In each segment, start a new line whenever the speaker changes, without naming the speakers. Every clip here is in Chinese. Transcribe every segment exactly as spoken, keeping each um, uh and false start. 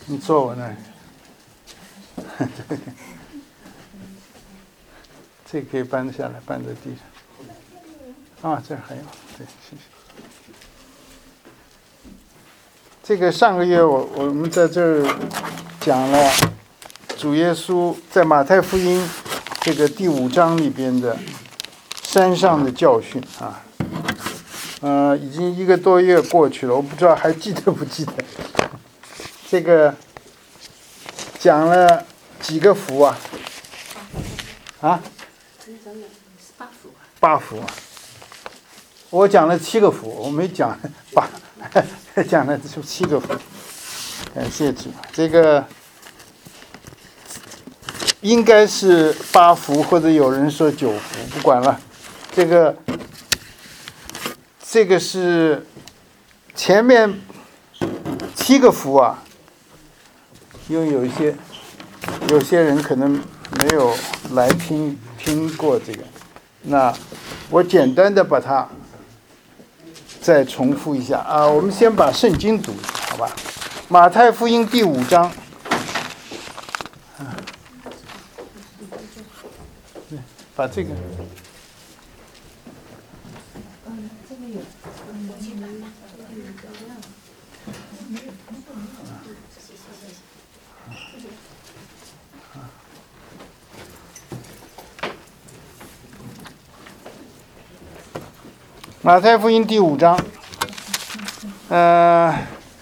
你坐我那儿。这个可以搬下来，搬在地上。啊，这儿还有，对，谢谢。这个上个月我我们在这儿讲了主耶稣在马太福音这个第五章里边的山上的教训啊，呃，已经一个多月过去了，我不知道还记得不记得。这个讲了几个福啊？啊？八福啊！我讲了七个福，我没讲八，讲了七个福。感谢主，这个应该是八福，或者有人说九福，不管了。这个这个是前面七个福啊，因为有一些有些人可能没有来听听过这个，那我简单的把它再重复一下啊。我们先把圣经读一下，好吧？马太福音第五章，把这个。马太福音第五章，呃，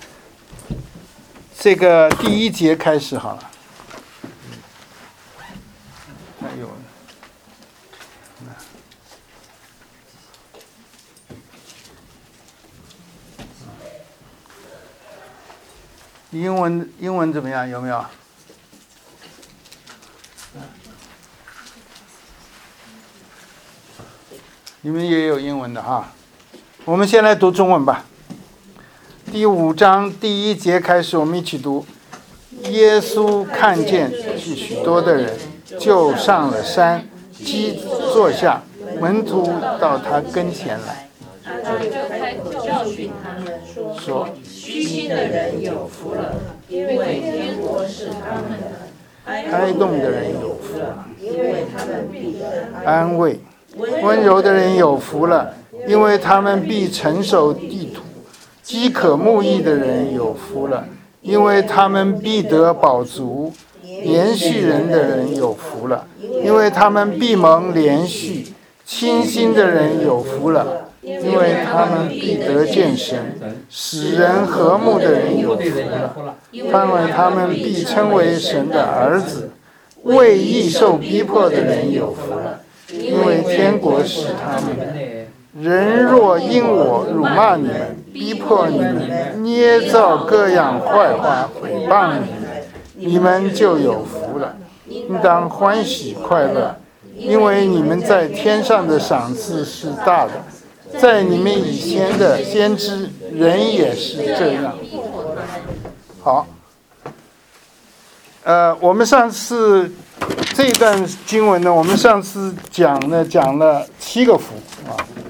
这个第一节开始好了。还有，英文英文怎么样？有没有？你们也有英文的哈，我们先来读中文吧。第五章第一节开始，我们一起读。耶稣看见是许多的人，就上了山，即坐下，门徒到他跟前来。
他就开口教训他们说：虚心的人有福了，因为天国是他们的；
哀痛的人有福了，
因为他们必得
安慰。温柔的人有福了，因为他们必承受地土；饥渴慕义的人有福了，因为他们必得饱足；连续人的人有福了，因为他们必蒙连续；清心的人有福了，因为他们必得见神；使人和睦的人有福了，因为他们必称为神的儿子；为义受逼迫的人有福了，因为天国是他们的。人若因我辱骂你们，逼迫你们，捏造各样坏话毁谤你们，你们就有福了，应当欢喜快乐，因为你们在天上的赏赐是大的。在你们以前的先知人也是这样。好，呃，我们上次这一段经文呢，我们上次讲呢讲了七个福啊。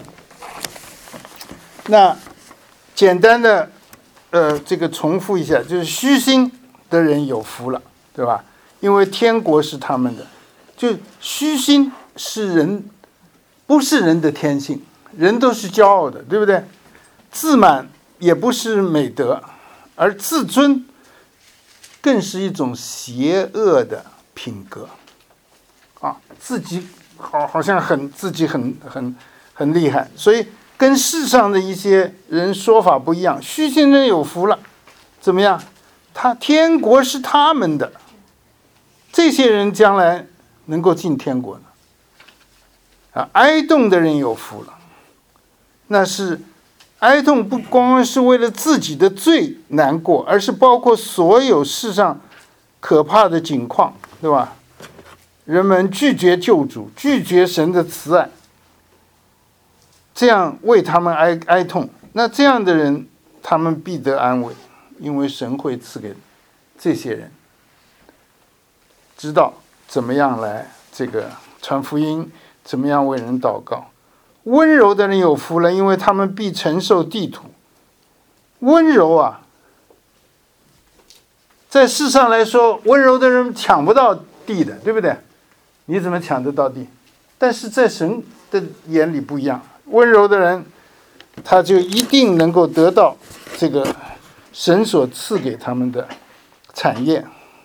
那简单的呃这个重复一下，就是虚心的人有福了，对吧？因为天国是他们的。就虚心是人，不是人的天性，人都是骄傲的，对不对？自满也不是美德，而自尊更是一种邪恶的品格啊！自己好好像很自己很很很厉害，所以跟世上的一些人说法不一样。虚心人有福了，怎么样？他天国是他们的，这些人将来能够进天国呢？啊，哀痛的人有福了，那是哀痛不光光是为了自己的罪难过，而是包括所有世上可怕的境况，对吧？人们拒绝救主，拒绝神的慈爱，这样为他们哀哀痛，那这样的人他们必得安慰，因为神会赐给这些人知道怎么样来这个传福音，怎么样为人祷告。温柔的人有福了，因为他们必承受地土。温柔啊， 在世上来说，温柔的人抢不到地的，对不对？你怎么抢得到地？但是在神的眼里不一样，温柔的人他就一定能够得到这个神所赐给他们的产业。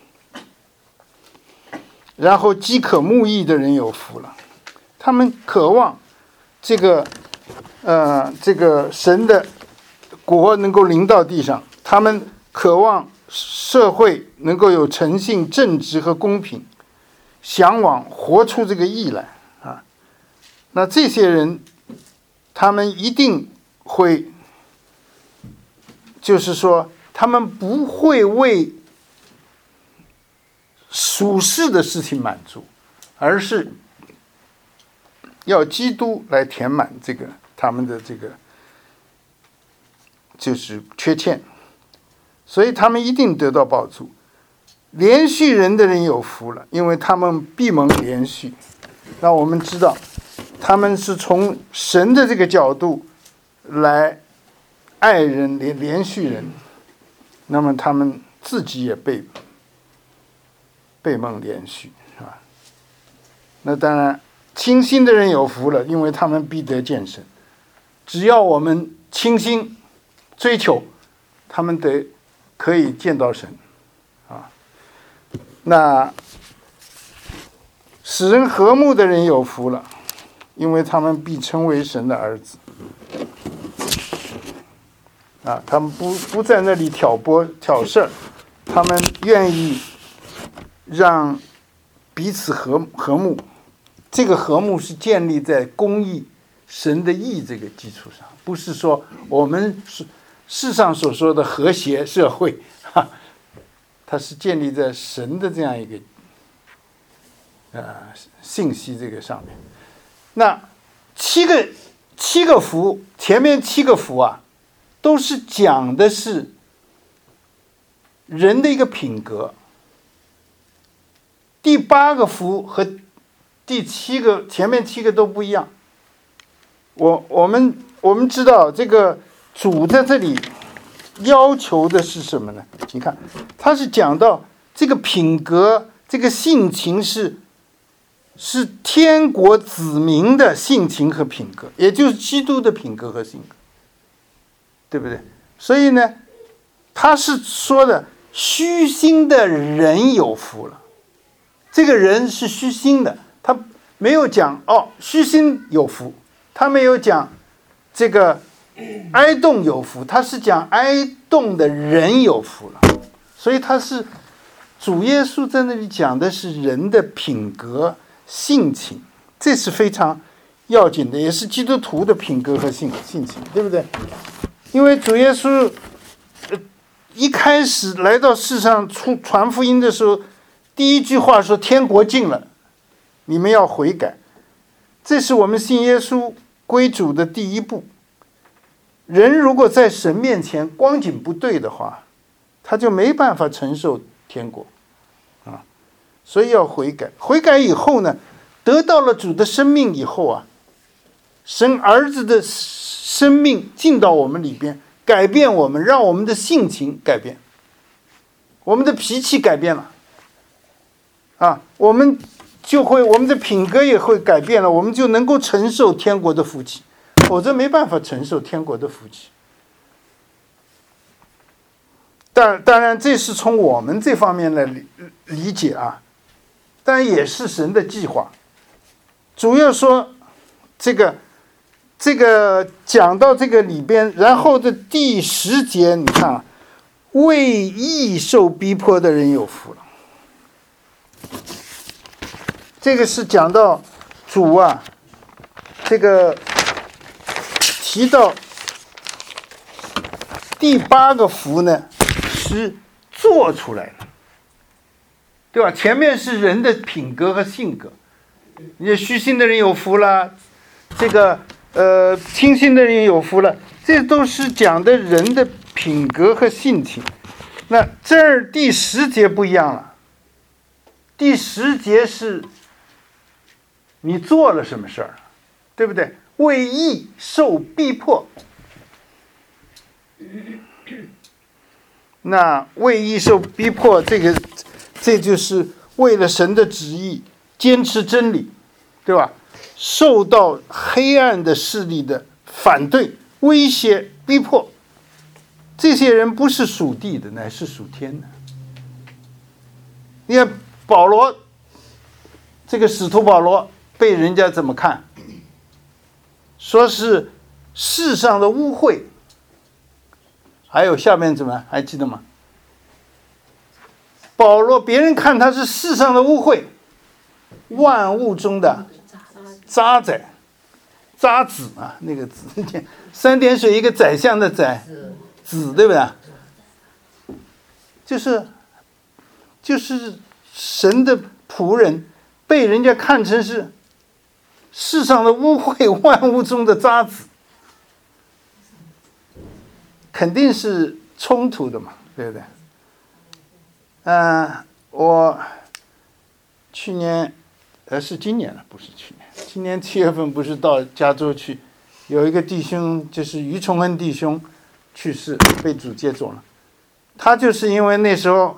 然后饥渴慕义的人有福了，他们渴望这个呃这个神的国能够临到地上，他们渴望社会能够有诚信、正直和公平，向往活出这个义来啊。那这些人，他们一定会，就是说，他们不会为属世的事情满足，而是要基督来填满这个他们的这个就是缺欠，所以他们一定得到报助。连续人的人有福了，因为他们必蒙连续。那我们知道，他们是从神的这个角度来爱人、连连续人，那么他们自己也被被蒙连续，是吧？那当然，清心的人有福了，因为他们必得见神。只要我们清心追求，他们得可以见到神，啊。那使人和睦的人有福了，因为他们必称为神的儿子。啊，他们不不在那里挑拨挑事儿，他们愿意让彼此和和睦。这个和睦是建立在公义、神的义这个基础上，不是说我们世上所说的和谐社会，哈，它是建立在神的这样一个呃信息这个上面。那七个七个福，前面七个福啊，都是讲的是人的一个品格。第八个福和第七个前面七个都不一样。我我们我们知道这个主在这里要求的是什么呢？你看，他是讲到这个品格，这个性情是是天国子民的性情和品格，也就是基督的品格和性格，对不对？所以呢，他是说的虚心的人有福了。这个人是虚心的，他没有讲哦虚心有福，他没有讲这个哀恸有福，他是讲哀恸的人有福了。所以他是主耶稣在那里讲的是人的品格性情，这是非常要紧的，也是基督徒的品格和性性情，对不对？因为主耶稣一开始来到世上出传福音的时候，第一句话说天国近了，你们要悔改。这是我们信耶稣归主的第一步。人如果在神面前光景不对的话，他就没办法承受天国啊，所以要悔改。悔改以后呢，得到了主的生命以后啊，神儿子的生命进到我们里边，改变我们，让我们的性情改变，我们的脾气改变了啊，我们就会我们的品格也会改变了，我们就能够承受天国的福气，否则没办法承受天国的福气。但当然这是从我们这方面来理理解啊，但也是神的计划。主要说这个这个讲到这个里边，然后的第十节你看啊，为义受逼迫的人有福了。这个是讲到主啊，这个提到第八个福呢，是做出来的，对吧？前面是人的品格和性格，你虚心的人有福了，这个呃清心的人有福了，这都是讲的人的品格和性情。那这儿第十节不一样了，第十节是你做了什么事儿，对不对？为义受逼迫。 那为义受逼迫，这个这就是为了神的旨意，坚持真理，对吧？受到黑暗的势力的反对、威胁、逼迫，这些人不是属地的，乃是属天的。你看保罗，这个使徒保罗被人家怎么看？说是世上的污秽。还有下面怎么还记得吗？保罗别人看他是世上的污秽，万物中的渣滓，渣滓啊，那个子三点水一个宰相的宰，子对不对？就是就是神的仆人被人家看成是世上的污秽，万物中的渣滓。肯定是冲突的嘛，对不对？嗯、呃，我去年，呃，是今年了，不是去年。今年七月份不是到加州去，有一个弟兄，就是于崇恩弟兄去世，被主接走了。他就是因为那时候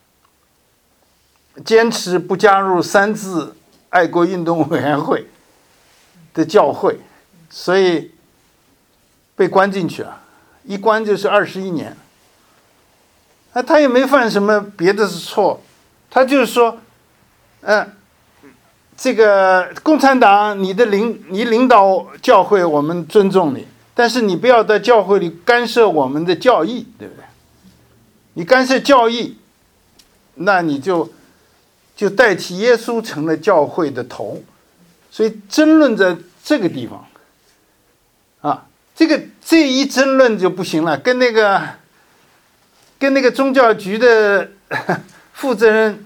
坚持不加入三自爱国运动委员会的教会，所以被关进去了。一关就是二十一年，啊，他也没犯什么别的错，他就是说，嗯、呃，这个共产党，你的领你领导教会，我们尊重你，但是你不要在教会里干涉我们的教义，对不对？你干涉教义，那你就就代替耶稣成了教会的头，所以争论在这个地方，啊。这个这一争论就不行了，跟那个跟那个宗教局的负责人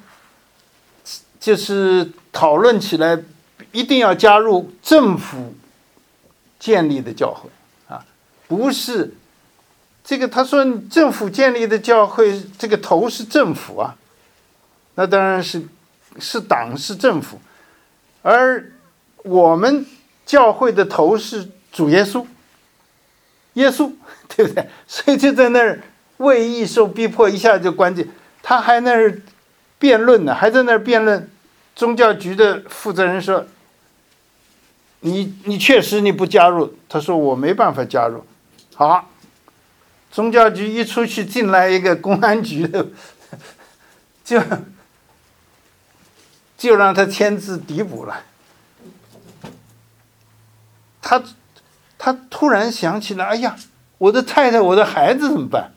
就是讨论起来，一定要加入政府建立的教会啊，不是这个他说政府建立的教会，这个头是政府啊，那当然是是党是政府，而我们教会的头是主耶稣。耶稣，对不对？所以就在那儿为义受逼迫，一下就关进。他还那儿辩论呢，还在那儿辩论。宗教局的负责人说：“你你确实你不加入。”他说：“我没办法加入。”好，宗教局一出去，进来一个公安局的，就就让他签字抵捕了。他。他突然想起来，哎呀，我的太太，我的孩子怎么办？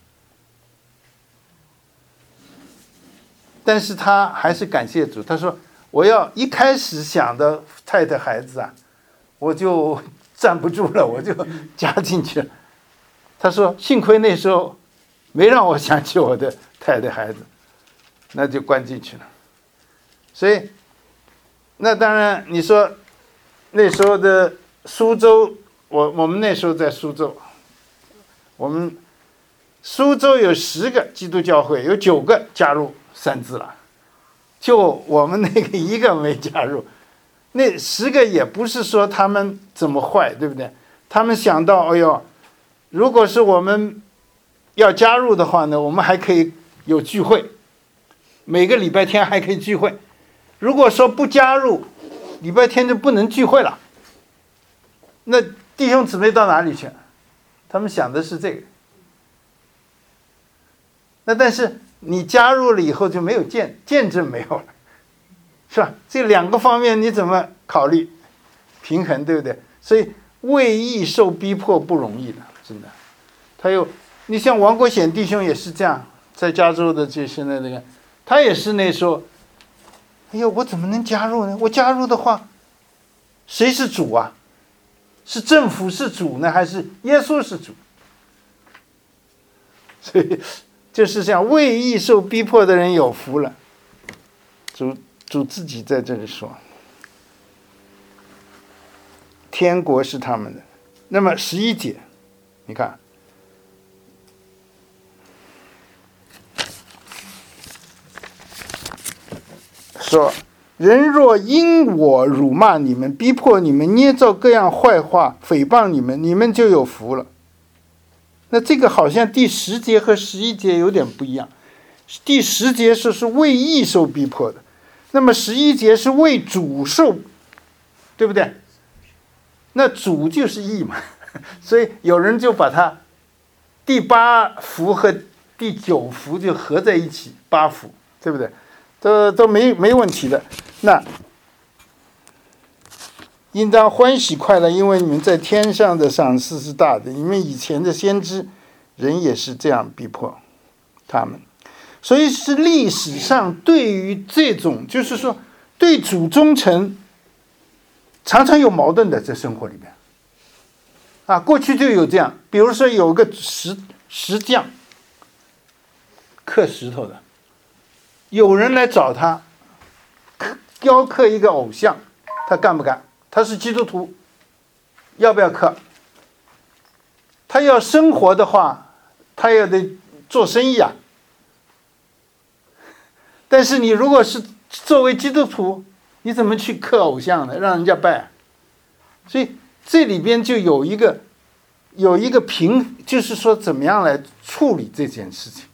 但是他还是感谢主，他说：“我要一开始想的太太孩子啊，我就站不住了，我就加进去了。”他说：“幸亏那时候没让我想起我的太太孩子，那就关进去了。”所以，那当然你说那时候的苏州。我我们那时候在苏州，我们苏州有十个基督教会，有九个加入三自了，就我们那个一个没加入。那十个也不是说他们怎么坏，对不对？他们想到，哎呦，如果是我们要加入的话呢，我们还可以有聚会，每个礼拜天还可以聚会。如果说不加入，礼拜天就不能聚会了。那弟兄姊妹到哪里去？他们想的是这个。那但是你加入了以后就没有见见证没有了，是吧？这两个方面你怎么考虑平衡，对不对？所以为义受逼迫不容易的，真的。他又，你像王国显弟兄也是这样，在加州的这现在这个，他也是那时候，哎呦，我怎么能加入呢？我加入的话，谁是主啊？是政府是主呢，还是耶稣是主？所以就是这样，为义受逼迫的人有福了。主主自己在这里说，天国是他们的。那么十一节，你看，说。人若因我辱骂你们，逼迫你们，捏造各样坏话，诽谤你们，你们就有福了。 那这个好像第十节和十一节有点不一样，第十节是是为义受逼迫的，那么十一节是为主受，对不对？那主就是义嘛，所以有人就把它第八福和第九福就合在一起，八福，对不对？都都没没问题的。那应当欢喜快乐，因为你们在天上的赏赐是大的。你们以前的先知人也是这样逼迫他们，所以是历史上对于这种就是说对主忠诚常常有矛盾的，在生活里面啊，过去就有这样，比如说有个石石匠刻石头的，有人来找他雕刻一个偶像，他干不干？他是基督徒，要不要刻？他要生活的话，他也得做生意啊。但是你如果是作为基督徒，你怎么去刻偶像呢？让人家拜。所以这里边就有一个有一个平，就是说怎么样来处理这件事情。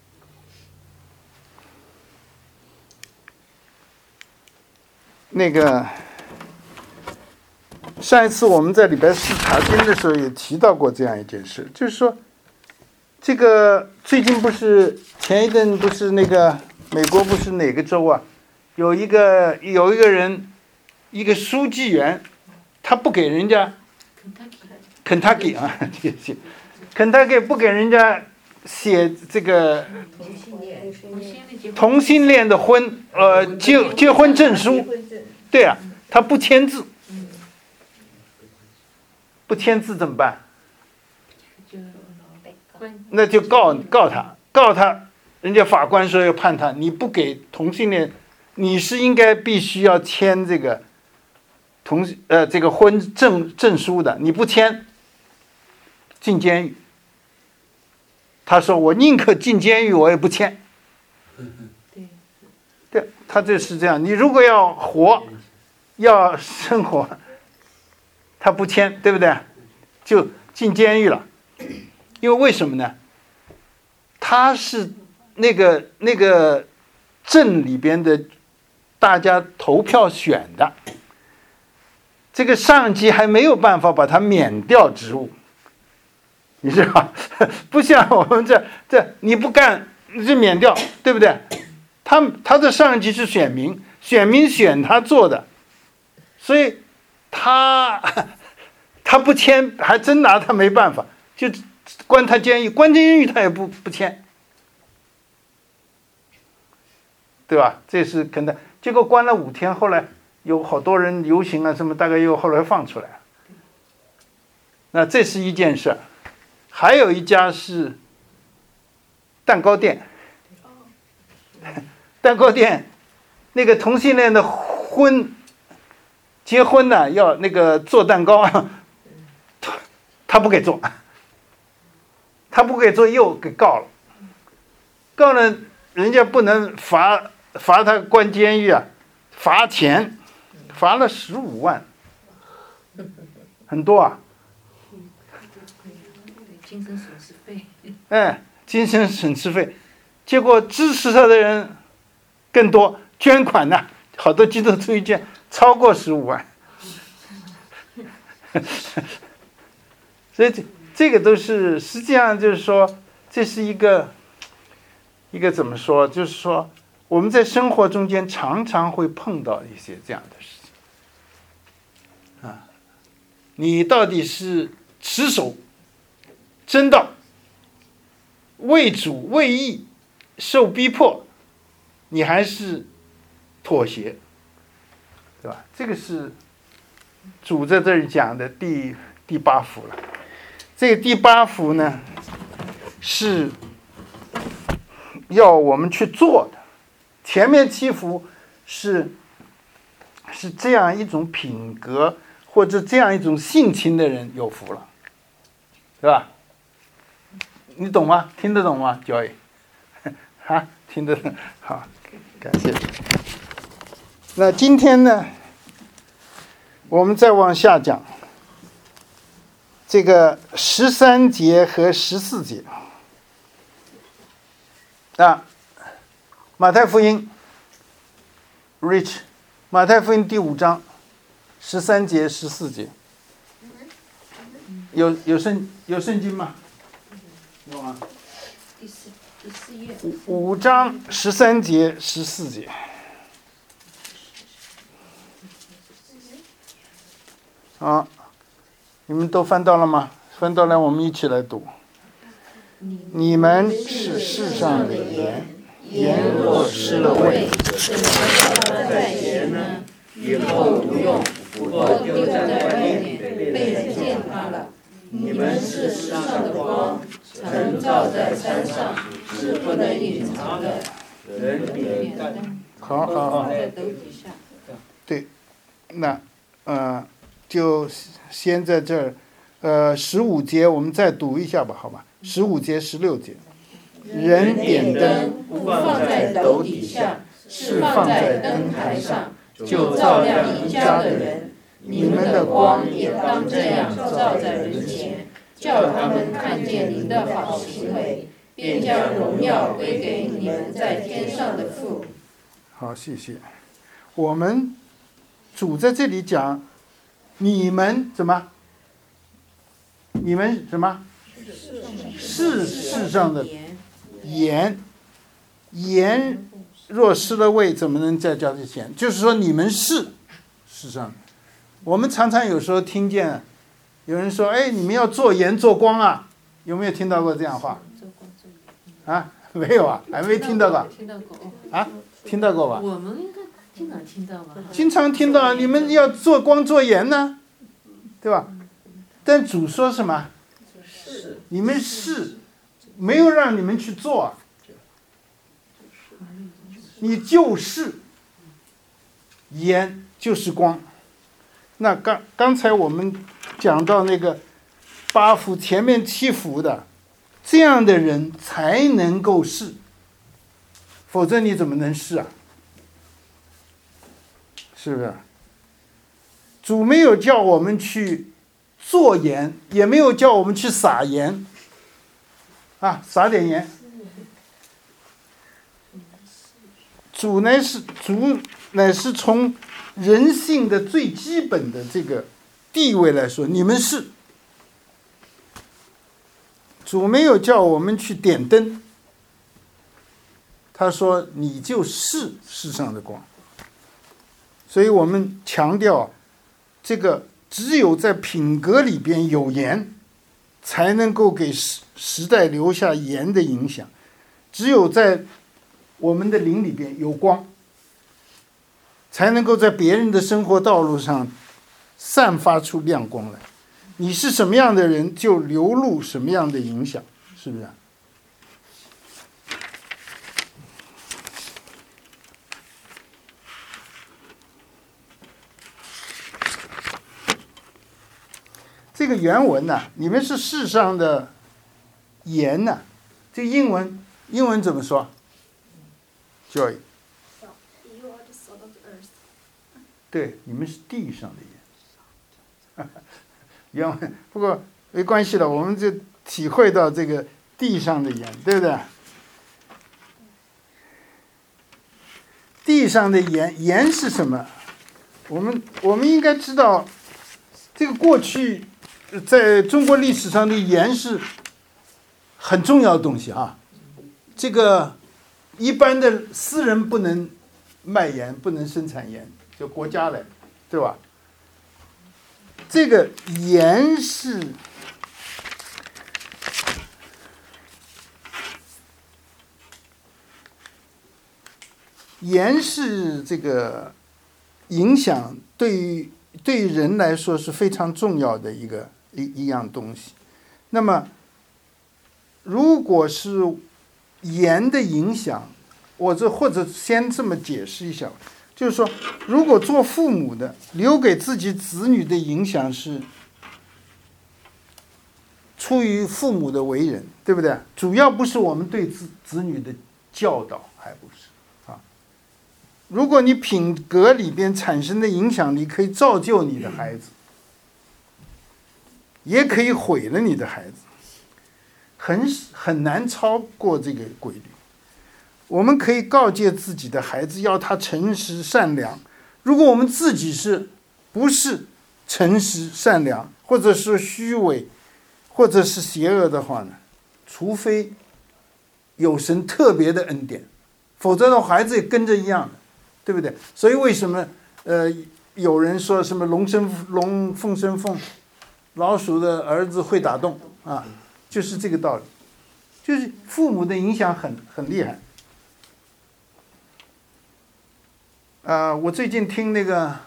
那个上一次我们在礼拜四查经的时候也提到过这样一件事，就是说这个最近不是前一阵不是那个美国不是哪个州啊，有一个有一个人一个书记员，他不给人家肯塔基啊，肯塔基不给人家写这个同性恋的婚呃结结婚证书，对啊，他不签字，不签字怎么办？那就告告他，告他，人家法官说要判他，你不给同性恋，你是应该必须要签这个同呃这个婚证证书的，你不签，进监狱。他说我宁可进监狱，我也不签。对，他这是这样。你如果要活，要生活，他不签，对不对？就进监狱了。因为为什么呢？他是那个那个镇里边的大家投票选的，这个上级还没有办法把他免掉职务，你知道，不像我们这这你不干你就免掉，对不对？他他的上级是选民，选民选他做的，所以他他不签，还真拿他没办法，就关他监狱，关监狱他也不不签，对吧？这是跟他，结果关了五天，后来有好多人游行啊什么，大概又后来放出来了。那这是一件事，还有一家是蛋糕店，蛋糕店那个同性恋的婚结婚呢，要那个做蛋糕，他他不给做，他不给做又给告了，告了人家不能罚罚他关监狱啊，罚钱，罚了十五万，很多啊。
精神损失费。
哎，精神损失费，结果支持他的人更多，捐款呢，好多基督徒捐超过十五万，所以这这个都是实际上就是说，这是一个一个怎么说？就是说我们在生活中间常常会碰到一些这样的事情啊，你到底是持守真道，为主为义受逼迫，你还是妥协，对吧？这个是主在这里讲的第第八福了。这个第八福呢，是要我们去做的。前面七福是是这样一种品格或者这样一种性情的人有福了，对吧？你懂吗？听得懂吗 ，Joy？ 啊，听得懂。好，感谢。那今天呢，我们再往下讲。 这个十三节和十四节啊，马太福音 ，Rich， 马太福音第五章十三节十四节，有有圣有圣经吗？有吗？
第四第四页。
五五章十三节十四节。啊，你们都翻到了吗？翻到来，我们一起来读。你们是世上的盐，盐若失了味，
怎么叫在盐呢？以后无用，不过丢在外面，被人践踏了。你们是世上的光，曾照在山上，是不能隐藏的。人点灯，
好好好，
在斗底下。
对，那呃，就先在这儿，呃，十五节我们再读一下吧，好吧？十五节、十六节，人点灯
不放在斗底下，是放在灯台上，就照亮一家的人。你们的光也当这样照在人前，叫他们看见您的好行为，便将荣耀归给你们在天上的父。
好，谢谢。我们主在这里讲，你们怎么？你们什么？是世上的盐，盐若失了味，怎么能再叫做咸？就是说你们是世上的。我们常常有时候听见有人说：“哎，你们要做盐做光啊！”有没有听到过这样话？啊，没有啊，还没听到过。
听到过
啊，听到过吧？
我们应该经常听到吧？
经常听到，你们要做光做盐呢，对吧？但主说什么？你们是没有让你们去做啊，你就是盐，就是光。那刚刚才我们讲到那个八福前面七福的，这样的人才能够是，否则你怎么能是啊？是不是？主没有叫我们去做盐，也没有叫我们去撒盐，啊，撒点盐。主乃是主乃是从人性的最基本的这个地位来说，你们是。主没有叫我们去点灯，他说你就是世上的光。所以我们强调，这个只有在品格里边有盐，才能够给时时代留下盐的影响。只有在我们的灵里边有光，才能够在别人的生活道路上散发出亮光来。你是什么样的人，就流露什么样的影响，是不是？这个原文呢、啊，你们是世上的盐呢、啊，这英文英文怎么说 ？Joy。对，你们是地上的盐。原文不过没关系了，我们就体会到这个地上的盐，对不对？地上的盐，盐是什么？我们我们应该知道，这个过去在中国历史上的盐是很重要的东西啊。这个一般的私人不能卖盐，不能生产盐，就国家来，对吧？这个盐是盐是这个影响对于对于人来说是非常重要的一个一一样东西。那么，如果是盐的影响，我这或者先这么解释一下。就是说，如果做父母的留给自己子女的影响是出于父母的为人，对不对？主要不是我们对子子女的教导，还不是啊。如果你品格里边产生的影响力可以造就你的孩子， 也可以毁了你的孩子，很很难超过这个规律。我们可以告诫自己的孩子，要他诚实善良。如果我们自己是不是诚实善良，或者是虚伪，或者是邪恶的话呢，除非有神特别的恩典，否则的话孩子也跟着一样的，对不对？所以为什么呃有人说什么龙生龙，凤生凤，老鼠的儿子会打洞啊，就是这个道理，就是父母的影响很很厉害。啊、呃，我最近听那个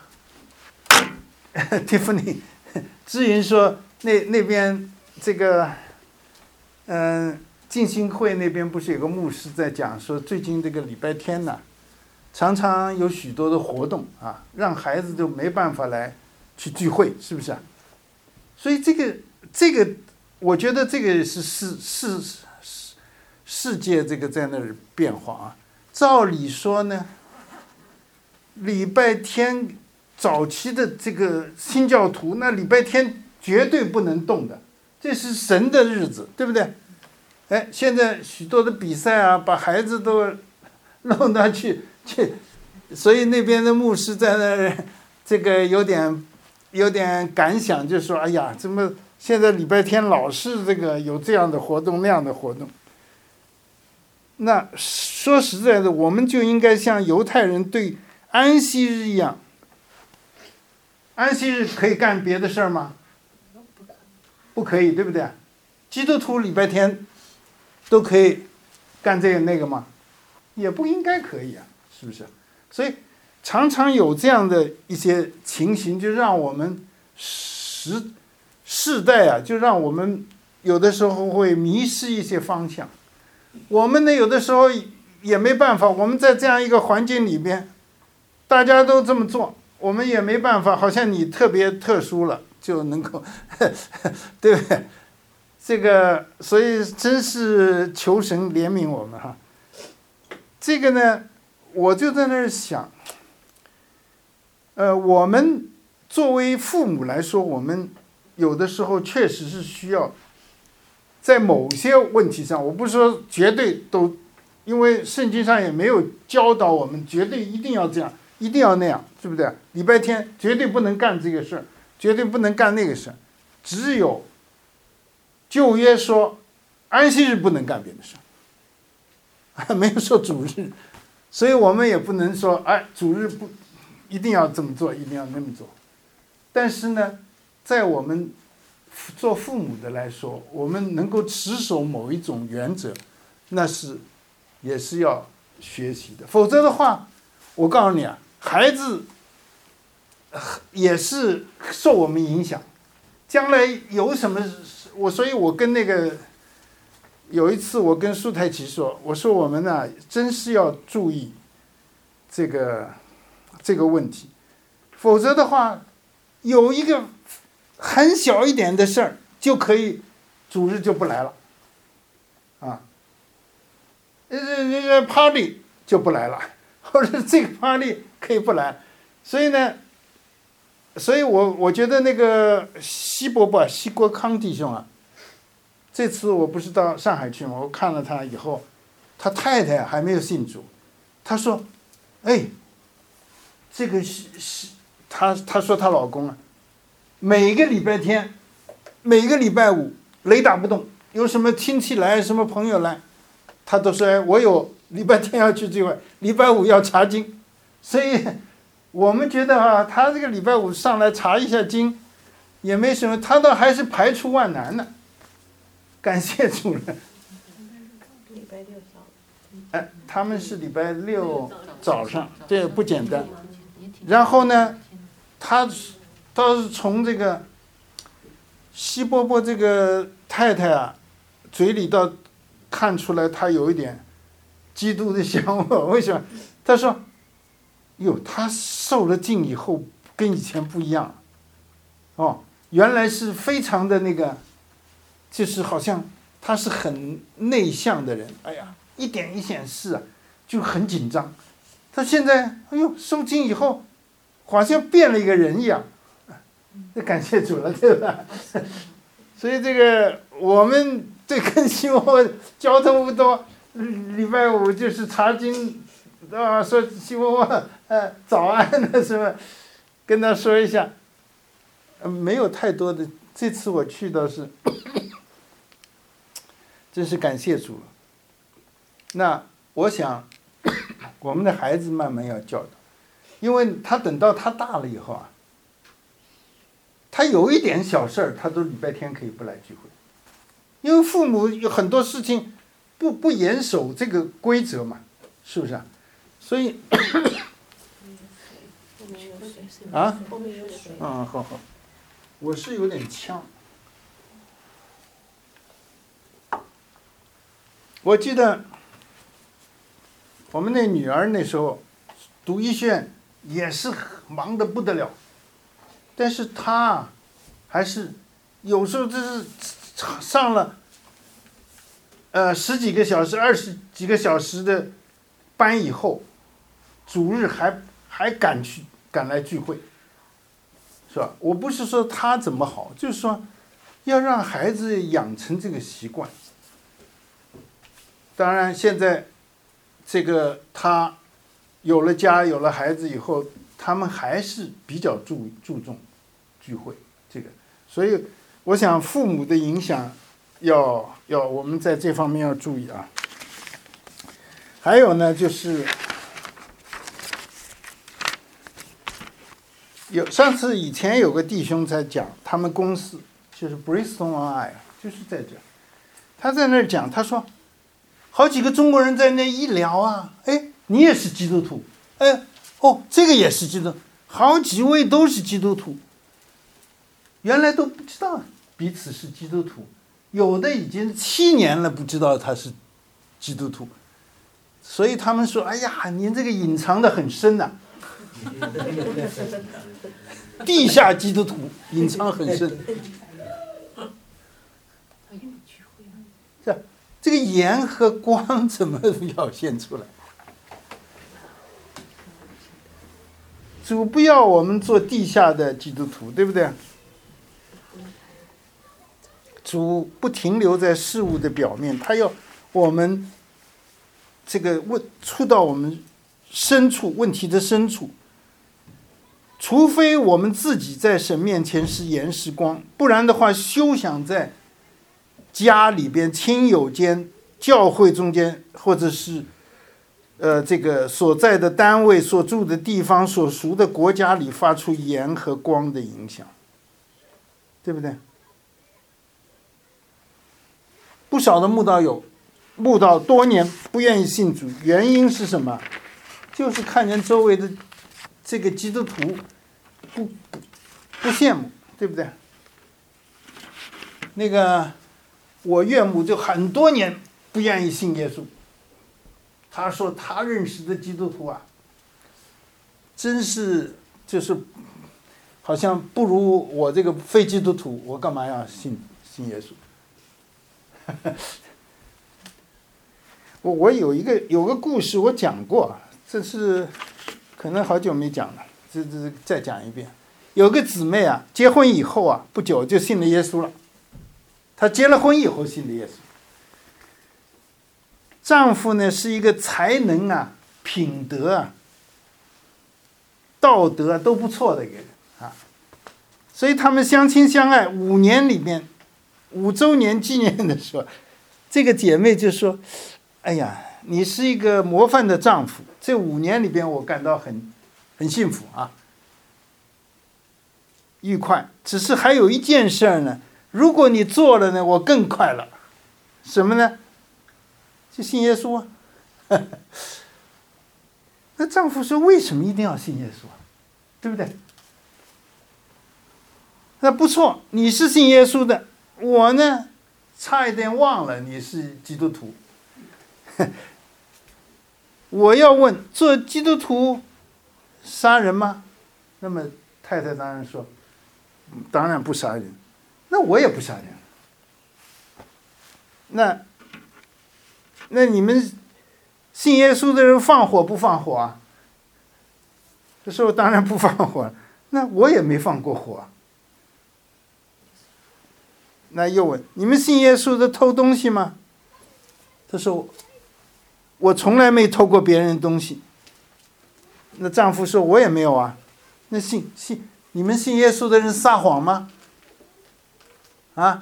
蒂芙尼知云说，那那边这个，嗯、呃，浸信会那边不是有个牧师在讲说，最近这个礼拜天呢，常常有许多的活动啊，让孩子都没办法来去聚会，是不是啊？所以这个这个，我觉得这个是世世世世界这个在那儿变化啊。照理说呢，礼拜天早期的这个新教徒，那礼拜天绝对不能动的，这是神的日子，对不对？哎，现在许多的比赛啊，把孩子都弄到去去，所以那边的牧师在那儿，这个有点有点感想，就说：“哎呀，怎么现在礼拜天老是这个有这样的活动那样的活动？”那说实在的，我们就应该像犹太人对安息日一样。安息日可以干别的事儿吗？不可以，对不对？基督徒礼拜天都可以干这个那个吗？也不应该可以啊，是不是？所以常常有这样的一些情形，就让我们时世代啊，就让我们有的时候会迷失一些方向。我们呢，有的时候也没办法，我们在这样一个环境里边，大家都这么做，我们也没办法，好像你特别特殊了就能够，对不对？这个，所以真是求神怜悯我们哈。这个呢，我就在那儿想，呃，我们作为父母来说，我们有的时候确实是需要，在某些问题上，我不是说绝对都，因为圣经上也没有教导我们绝对一定要这样，一定要那样，对不对？礼拜天绝对不能干这个事儿，绝对不能干那个事儿，只有旧约说安息日不能干别的事儿，没有说主日，所以我们也不能说哎，主日不一定要这么做，一定要那么做。但是呢，在我们做父母的来说，我们能够持守某一种原则，那是也是要学习的。否则的话，我告诉你啊，孩子也是受我们影响。将来有什么，我所以，我跟那个有一次，我跟舒太奇说，我说我们呢、啊，真是要注意这个这个问题，否则的话，有一个很小一点的事儿就可以主日就不来了，啊，这这这 party 就不来了，或者这个 party 可以不来，所以呢，所以我我觉得那个西伯伯西国康弟兄啊，这次我不是到上海去吗？我看了他以后，他太太还没有信主，他说，哎，这个是是，他他说她老公啊。每个礼拜天，每个礼拜五雷打不动，有什么亲戚来，什么朋友来，他都说：“哎，我有礼拜天要去聚会，礼拜五要查经。”所以，我们觉得啊，他这个礼拜五上来查一下经，也没什么，他倒还是排除万难的。感谢主了。
礼拜六早。
哎，他们是礼拜六早上，这不简单。然后呢，他。倒是从这个西伯伯这个太太啊嘴里倒看出来，他有一点基督的香味。为什么？他说：“哟，他受了浸以后跟以前不一样哦，原来是非常的那个，就是好像他是很内向的人。哎呀，一点一显示啊，就很紧张。他现在，哎呦，受浸以后，好像变了一个人一样。”这感谢主了，对吧？ 所以这个我们这跟希望交通不多，礼拜五就是查经，啊，说希望呃早安的什么，跟他说一下，呃，没有太多的。这次我去倒是，真是感谢主。那我想，我们的孩子慢慢要教导，因为他等到他大了以后啊，他有一点小事儿，他都礼拜天可以不来聚会，因为父母有很多事情不不严守这个规则嘛，是不是啊？所以啊，嗯，好好，我是有点呛。我记得我们那女儿那时候读医学院也是忙得不得了，但是她还是有时候就是上了呃十几个小时、二十几个小时的班以后，主日还还赶去赶来聚会，是吧？我不是说她怎么好，就是说要让孩子养成这个习惯。当然，现在这个他有了家、有了孩子以后，他们还是比较注注重聚会这个，所以我想父母的影响要要我们在这方面要注意啊。还有呢，就是有上次以前有个弟兄在讲，他们公司就是 Bristol on I， 就是在这，他在那儿讲，他说。好几个中国人在那一聊啊，哎，你也是基督徒，哎，哦，这个也是基督徒，好几位都是基督徒，原来都不知道彼此是基督徒，有的已经七年了不知道他是基督徒，所以他们说，哎呀，您这个隐藏的很深呐、啊，地下基督徒隐藏很深，是。这个盐和光怎么表现出来？主不要我们做地下的基督徒，对不对？主不停留在事物的表面，他要我们这个问触到我们深处问题的深处。除非我们自己在神面前是盐是光，不然的话，休想在家里边、亲友间、教会中间，或者是呃这个所在的单位、所住的地方、所属的国家里发出盐和光的影响，对不对？不少的慕道友，慕道多年不愿意信主，原因是什么？就是看见周围的这个基督徒不不不羡慕，对不对？那个。我岳母就很多年不愿意信耶稣，他说他认识的基督徒啊，真是就是好像不如我这个非基督徒，我干嘛要信信耶稣？我我有一个有个故事我讲过，这是可能好久没讲了，这这再讲一遍。有个姊妹啊，结婚以后啊，不久就信了耶稣了。她结了婚以后信的耶稣，丈夫呢是一个才能啊、品德啊、道德啊都不错的一个人啊，所以他们相亲相爱五年里面，五周年纪念的时候，这个姐妹就说：“哎呀，你是一个模范的丈夫，这五年里边我感到很很幸福啊，愉快。只是还有一件事儿呢。”如果你做了呢，我更快乐。什么呢？就信耶稣啊。那丈夫说：“为什么一定要信耶稣啊？对不对？”那不错，你是信耶稣的，我呢，差一点忘了你是基督徒。我要问：做基督徒杀人吗？那么太太当然说：“当然不杀人。”那我也不杀人。那那你们信耶稣的人放火不放火啊？这时候当然不放火，那我也没放过火。 那又问你们信耶稣的偷东西吗？他说我从来没偷过别人的东西。那丈夫说我也没有啊。那信信你们信耶稣的人撒谎吗？啊，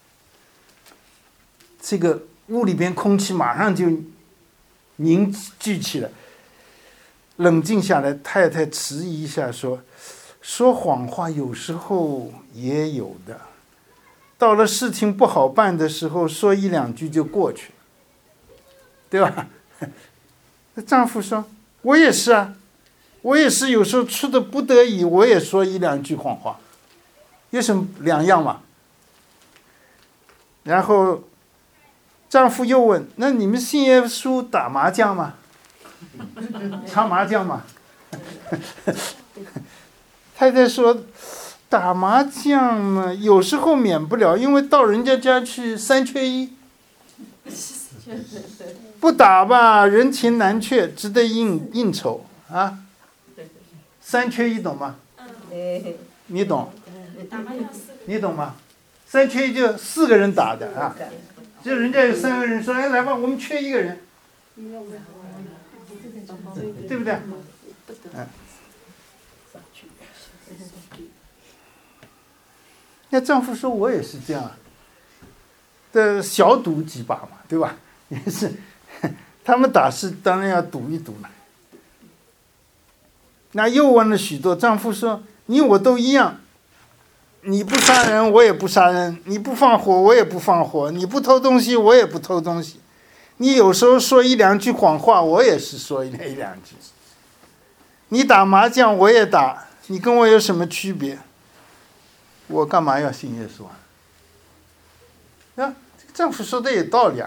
这个屋里边空气马上就凝聚起来，冷静下来，太太迟疑一下说，说谎话有时候也有的，到了事情不好办的时候，说一两句就过去了，对吧？那丈夫说我也是啊，我也是有时候出的不得已，我也说一两句谎话，有什么两样嘛？然后丈夫又问，那你们信耶稣打麻将吗？打麻将吗？太太说打麻将嘛，有时候免不了，因为到人家家去三缺一，不打吧人情难却，只得应应酬啊。三缺一懂吗？你懂？你懂吗？三缺一就四个人打的啊，就人家有三个人说，哎，来吧，我们缺一个人，对不对？嗯。那丈夫说，我也是这样，的小赌几把嘛，对吧？也是，他们打是当然要赌一赌了。那又问了许多，丈夫说，你我都一样。你不杀人，我也不杀人；你不放火，我也不放火；你不偷东西，我也不偷东西。你有时候说一两句谎话，我也是说一两句。你打麻将，我也打，你跟我有什么区别？我干嘛要信耶稣啊？啊，这个丈夫说的有道理啊。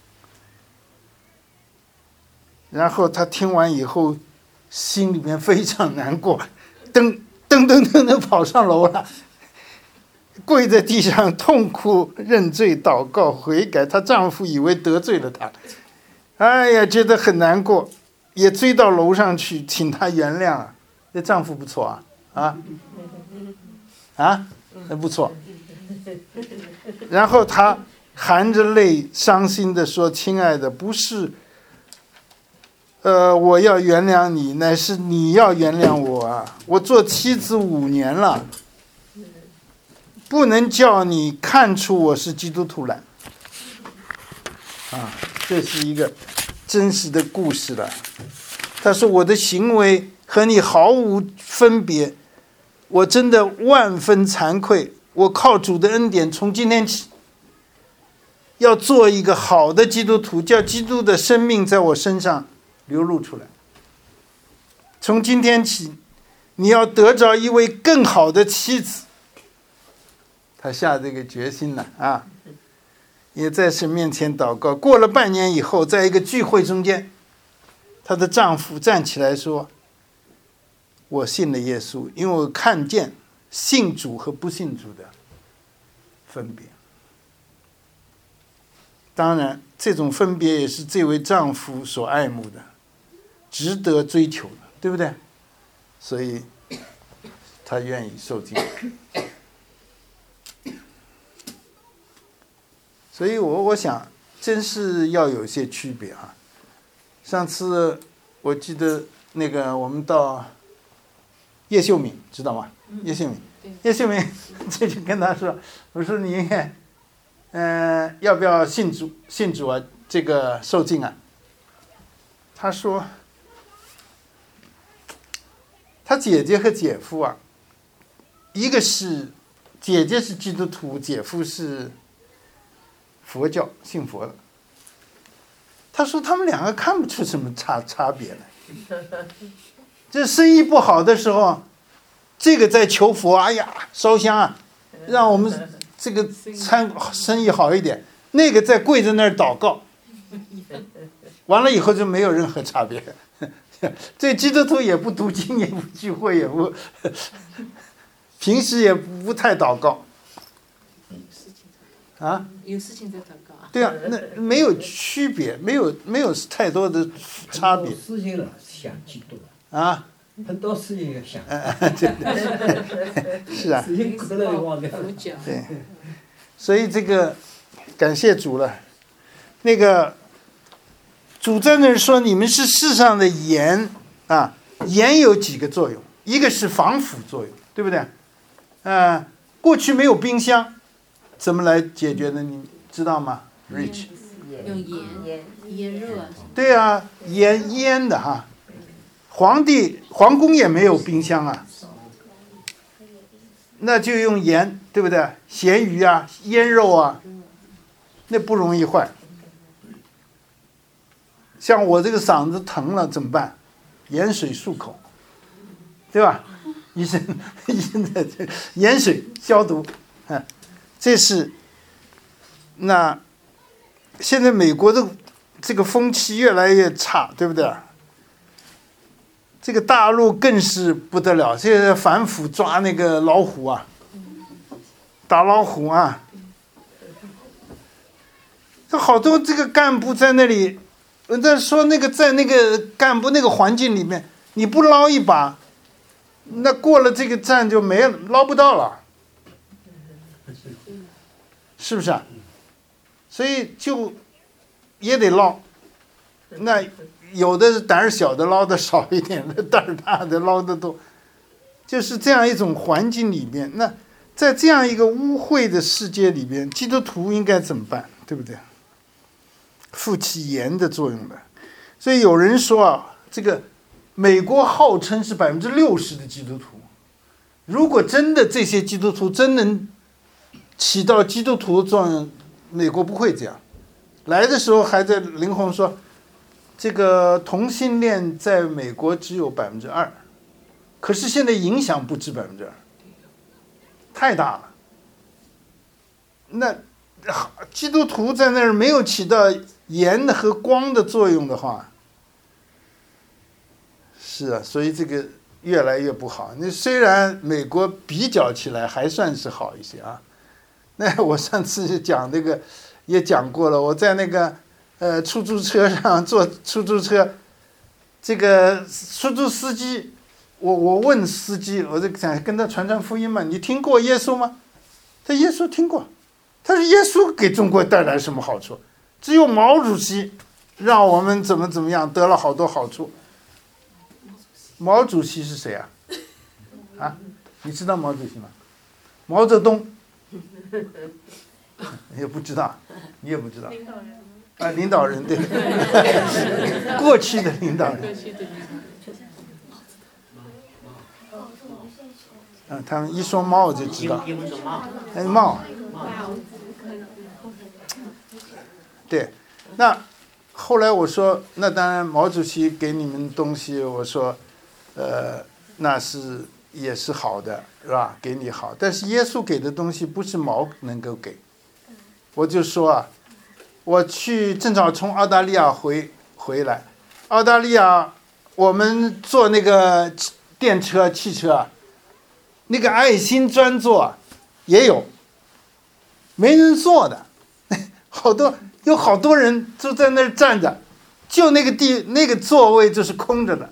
然后他听完以后，心里面非常难过，噔噔噔噔的跑上楼了。跪在地上痛哭认罪祷告悔改，她丈夫以为得罪了她，哎呀觉得很难过，也追到楼上去请她原谅啊。这丈夫不错啊啊啊，那不错。然后她含着泪伤心地说，亲爱的，不是呃我要原谅你，乃是你要原谅我啊，我做妻子五年了，不能叫你看出我是基督徒来啊，这是一个真实的故事了。他说我的行为和你毫无分别，我真的万分惭愧，我靠主的恩典从今天起要做一个好的基督徒，叫基督的生命在我身上流露出来。从今天起你要得着一位更好的妻子，他下这个决心了啊，也在神面前祷告。过了半年以后，在一个聚会中间，她的丈夫站起来说，我信了耶稣，因为我看见信主和不信主的分别。当然这种分别也是这位丈夫所爱慕的，值得追求的，对不对？所以他愿意受浸。所以我我想真是要有一些区别啊。上次我记得那个我们到叶秀敏知道吗？叶秀敏，叶秀敏这就跟他说，我说你嗯、呃、要不要信主信主啊，这个受浸啊？他说他姐姐和姐夫啊，一个是姐姐是基督徒，姐夫是佛教信佛的。他说他们两个看不出什么差差别来。这生意不好的时候，这个在求佛，哎呀烧香啊，让我们这个餐生意好一点，那个在跪在那儿祷告，完了以后就没有任何差别。这基督徒也不读经，也不聚会，也不平时也不太祷告啊，
有事情在祷告啊。
对啊，那没有区别，没有没有太多的差别。
事情了想基督
啊，
很多事情要想。
是啊，
事情可能忘掉了。
对， 所以这个感谢主了。那个主在那儿说，你们是世上的盐啊，盐有几个作用？一个是防腐作用，对不对？呃，过去没有冰箱，怎么来解决的？你知道吗 ？Rich，
用盐腌热。
对啊，腌腌的哈。皇帝皇宫也没有冰箱啊，那就用盐，对不对？咸鱼啊，腌肉啊，那不容易坏。像我这个嗓子疼了怎么办？盐水漱口，对吧？医生医生的盐水消毒，啊，这是。那现在美国的这个风气越来越差，对不对？这个大陆更是不得了，现在反腐抓那个老虎啊，打老虎啊，这好多这个干部在那里，我在说那个在那个干部那个环境里面，你不捞一把，那过了这个站就没了，捞不到了，是不是啊？所以就也得捞，那有的胆儿小的捞的少一点，的胆儿大的捞的多，就是这样一种环境里面。那在这样一个污秽的世界里边，基督徒应该怎么办？对不对？负起盐的作用来。所以有人说啊，这个美国号称是百分之六十的基督徒，如果真的这些基督徒真能起到基督徒的作用，美国不会这样。来的时候还在林红说，这个同性恋在美国只有百分之二，可是现在影响不止百分之二，太大了。那基督徒在那儿没有起到盐和光的作用的话，是啊，所以这个越来越不好。那虽然美国比较起来还算是好一些啊，那我上次讲那个也讲过了，我在那个呃出租车上坐出租车，这个出租司机，我我问司机，我就想跟他传传福音嘛，你听过耶稣吗？他耶稣听过，他说耶稣给中国带来什么好处？只有毛主席让我们怎么怎么样得了好多好处。毛主席是谁啊？啊，你知道毛主席吗？毛泽东。也不知道，你也不知道。领导人啊，领导人对，过去的领导人。嗯，他们一说毛就知道。哎，毛。对，那后来我说，那当然毛主席给你们东西，我说，呃，那是也是好的，是吧？给你好，但是耶稣给的东西不是毛能够给。我就说啊，我去正好从澳大利亚回回来，澳大利亚我们坐那个电车汽车啊，那个爱心专座啊也有，没人坐的，好多有好多人就在那儿站着，就那个地那个座位就是空着的，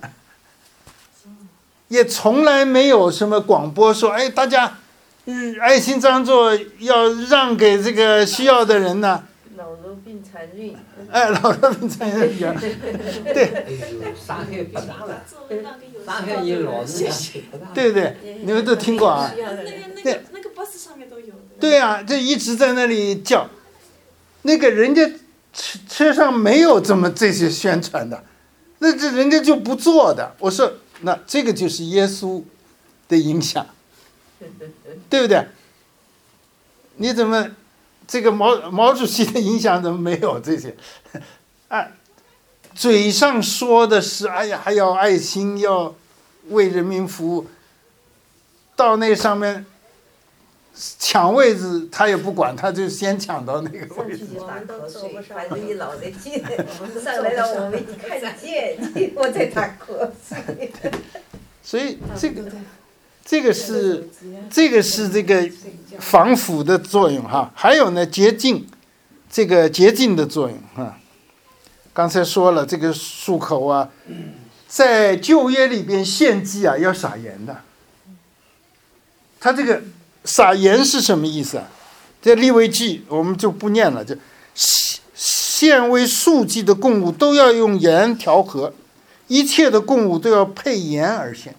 也从来没有什么广播说，哎，大家。嗯，爱心专座要让给这个需要的人呢。
老弱病残孕。
哎，老弱病残孕。对。
哎呦，上海不大了，上海有老人家。
对对，你们都听过啊？
那个那个那个 bus 上面都有。
对呀、啊，就一直在那里叫，那个人家车车上没有这么这些宣传的，那这人家就不做的。我说，那这个就是耶稣的影响。对不对？你怎么这个毛毛主席的影响怎么没有这些？啊，嘴上说的是哎呀还要爱心，要为人民服务，到那上面抢位置他也不管，他就先抢到那个位置。
我们都走不上，反正一老的劲，上来了我们一看见，我在打瞌睡。
所以这个。这个是，这个是这个防腐的作用哈，还有呢洁净，这个洁净的作用哈。刚才说了这个漱口啊，在旧约里边献祭啊要撒盐的。他这个撒盐是什么意思啊？ 这利未记我们就不念了，就献为素祭的供物都要用盐调和，一切的供物都要配盐而献，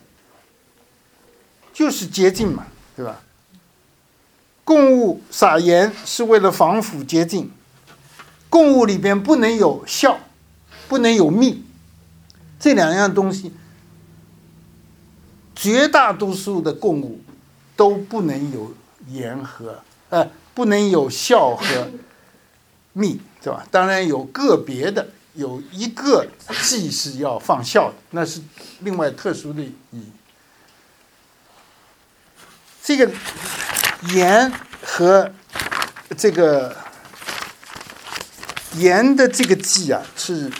就是洁净嘛，对吧？供物撒盐是为了防腐洁净，供物里边不能有酵，不能有蜜，这两样东西，绝大多数的供物都不能有盐和呃，不能有酵和蜜，对吧？当然有个别的，有一个祭是要放酵的，那是另外特殊的意义。这个盐和这个盐的这个祭啊，是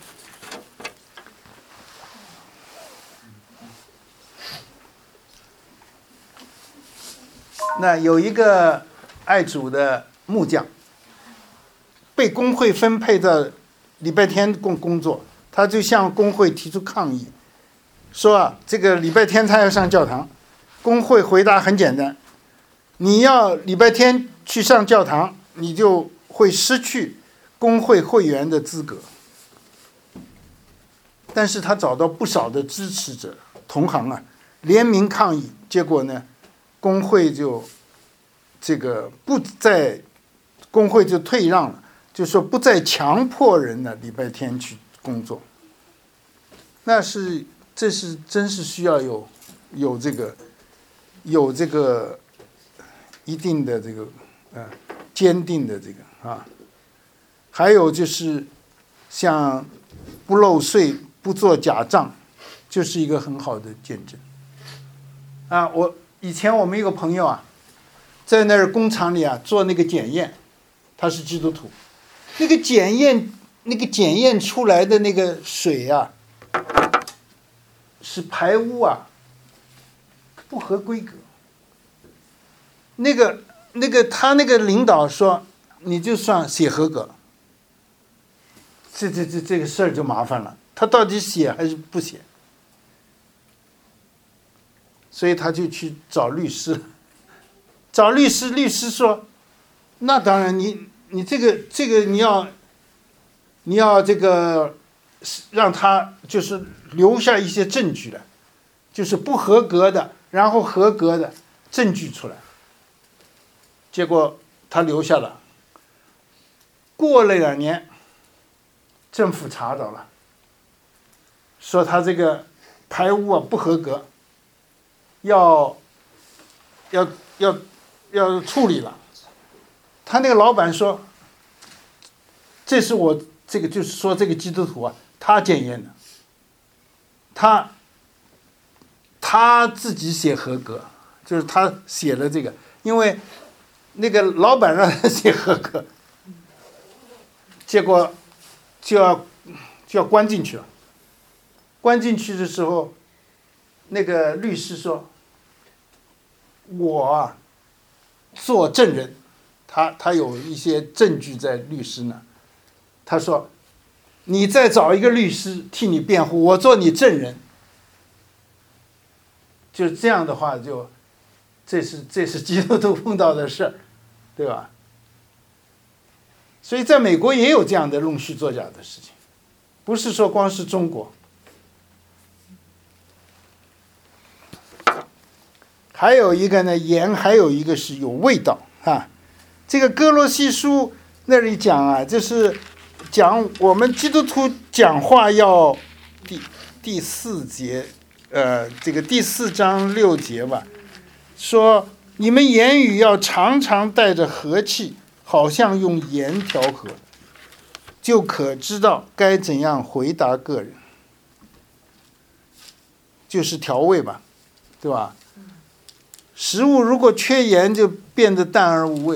那有一个爱主的木匠，被工会分配到礼拜天工工作，他就向工会提出抗议，说啊，这个礼拜天他要上教堂。工会回答很简单，你要礼拜天去上教堂，你就会失去工会会员的资格。但是他找到不少的支持者同行啊，联名抗议，结果呢，工会就这个不再，工会就退让了，就说不再强迫人呢礼拜天去工作。那是这是真是需要有有这个。有这个一定的这个呃坚定的这个啊，还有就是像不漏税、不做假账，就是一个很好的见证啊。我以前我们有个朋友啊，在那儿工厂里啊做那个检验，他是基督徒，那个检验那个检验出来的那个水啊，是排污啊。不合规格，那个那个他那个领导说，你就算写合格，这这这这个事儿就麻烦了，他到底写还是不写？所以他就去找律师，找律师，律师说，那当然你你这个这个你要你要这个让他就是留下一些证据来，就是不合格的。然后合格的证据出来，结果他留下了。过了两年，政府查到了，说他这个排污啊不合格，要要要要处理了。他那个老板说，这是我这个就是说这个基督徒啊，他检验的，他。他自己写合格，就是他写了这个，因为那个老板让他写合格，结果就要就要关进去了。关进去的时候，那个律师说：“我啊，做证人，他他有一些证据在律师那。他说，你再找一个律师替你辩护，我做你证人。”就这样的话就，就这是这是基督徒碰到的事儿，对吧？所以在美国也有这样的弄虚作假的事情，不是说光是中国。还有一个呢，盐还有一个是有味道啊。这个哥罗西书那里讲啊，就是讲我们基督徒讲话要第第四节。呃，这个第四章六节吧，说你们言语要常常带着和气，好像用盐调和，就可知道该怎样回答个人，就是调味吧，对吧？食物如果缺盐，就变得淡而无味。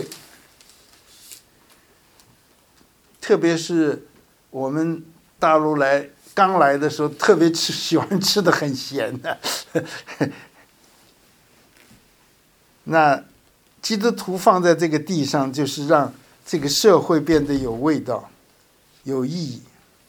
特别是我们大陆来。刚来的时候特别吃喜欢吃的很咸的，那基督徒放在这个地上，就是让这个社会变得有味道、有意义。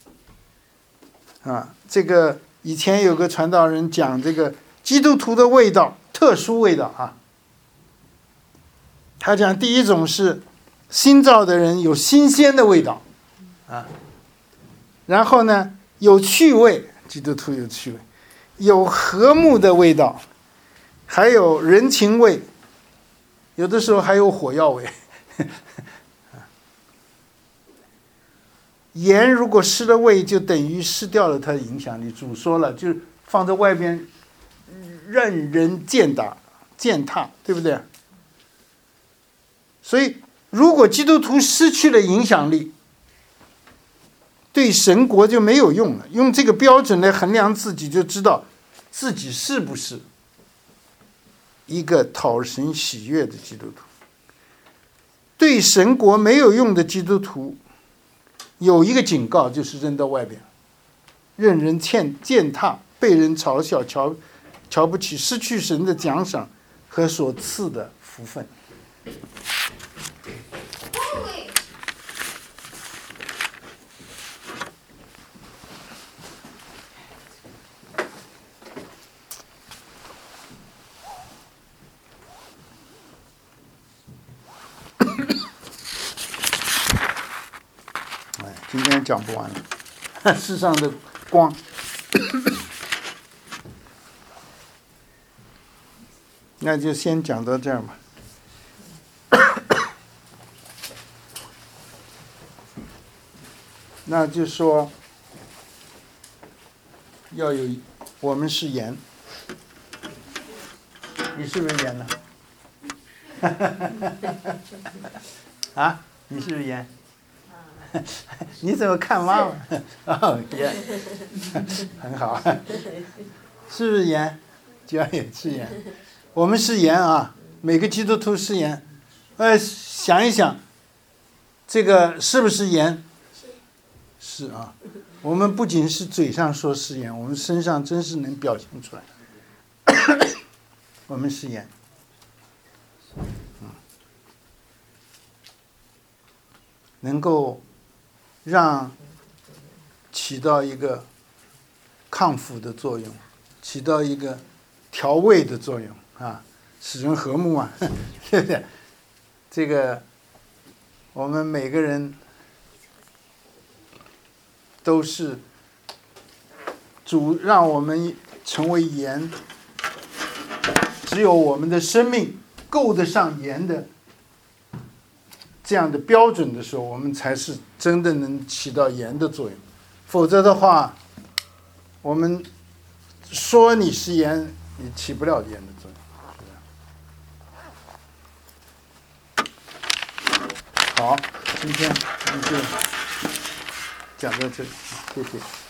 啊，这个以前有个传道人讲这个基督徒的味道，特殊味道啊。 他讲第一种是新造的人有新鲜的味道啊，然后呢有趣味，基督徒有趣味，有和睦的味道，还有人情味，有的时候还有火药味。盐如果失了味，就等于失掉了它的影响力。主说了，就放在外边任人践踏践踏，对不对？所以如果基督徒失去了影响力，对神国就没有用了。用这个标准来衡量自己，就知道自己是不是一个讨神喜悦的基督徒。对神国没有用的基督徒有一个警告，就是扔到外边，任人践踏，被人嘲笑，瞧瞧不起，失去神的奖赏和所赐的福分。今天讲不完了，世上的光。那就先讲到这儿吧。那就说要有，我们是盐，你是不是盐呢？啊，你是不是盐？你怎么看妈妈？哦，盐，很好，是不是盐？就要也是盐。我们是盐啊，每个基督徒是盐。呃，想一想，这个是不是盐？是啊。我们不仅是嘴上说是盐，我们身上真是能表现出来。我们是盐。嗯，能够让起到一个抗腐的作用，起到一个调味的作用啊，使人和睦啊，对不对？这个我们每个人都是主让我们成为盐，只有我们的生命够得上盐的这样的标准的时候，我们才是真的能起到盐的作用。否则的话，我们说你是盐，你起不了盐的作用。好，今天我们就讲到这里，谢谢。